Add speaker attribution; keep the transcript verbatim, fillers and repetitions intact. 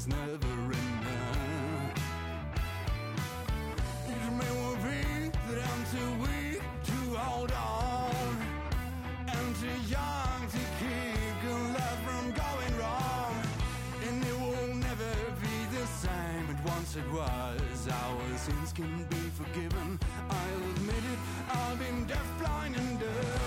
Speaker 1: never enough. It may well be that I'm too weak to hold on, and too young to keep good love from going wrong. And it will never be the same as once it was. Our sins can be forgiven, I'll admit it. I've been deaf, blind and dumb.